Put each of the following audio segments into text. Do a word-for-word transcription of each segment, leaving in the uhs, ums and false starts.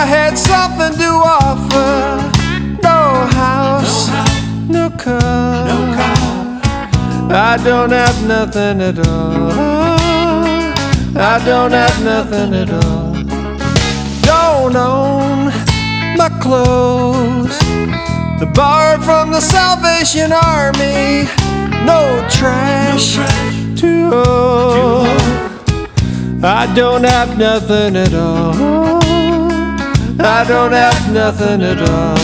I had something to offer. No house, no car, no car. I don't have nothing at all. I don't have nothing at all. Don't own my clothes, the borrowed from the Salvation Army. No trash, no trash to hold. I don't have nothing at all. I don't have nothing at all.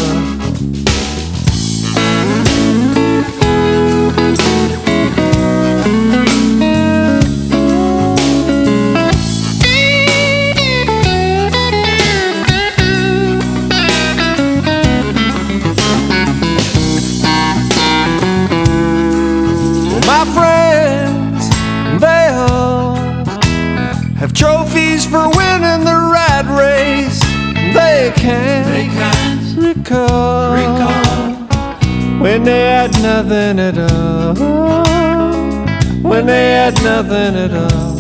My friends, they all have trophies for winning the rat race. They can't, They can't recall, recall when they had nothing at all. When they had nothing at all.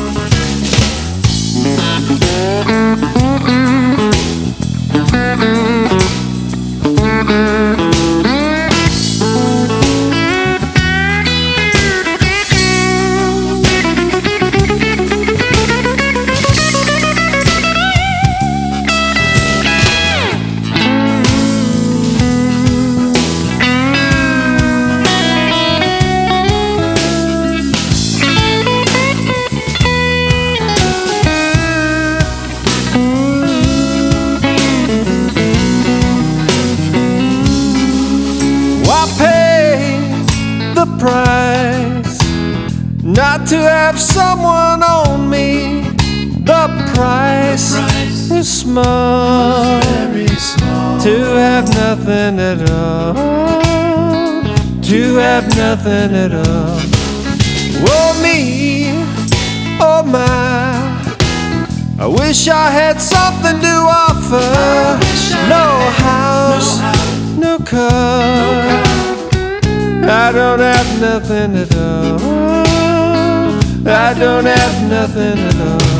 The price not to have someone own me. The price, The price is small, very small. to have nothing at all. To have nothing at all. Oh me, oh my, I wish I had something to offer. No house, no car, I don't have nothing at all. I don't have nothing at all.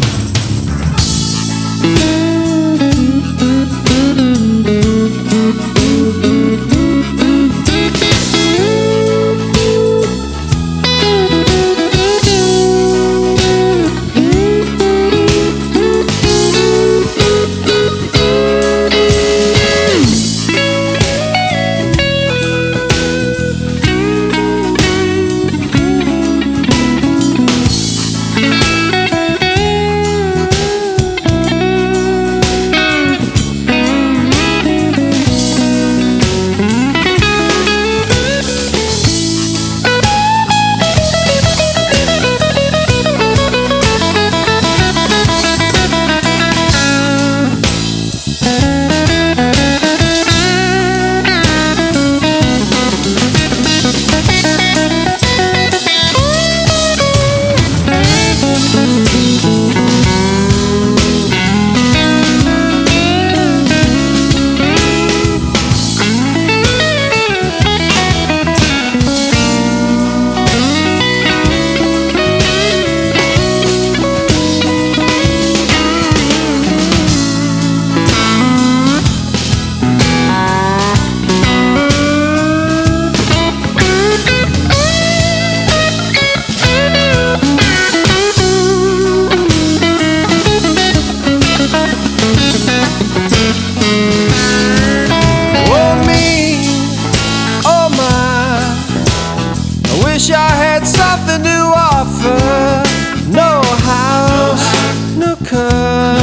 Wish I had something to offer. No house, no car,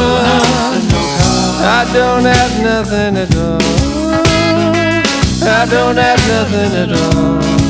I don't have nothing at all. I don't have nothing at all.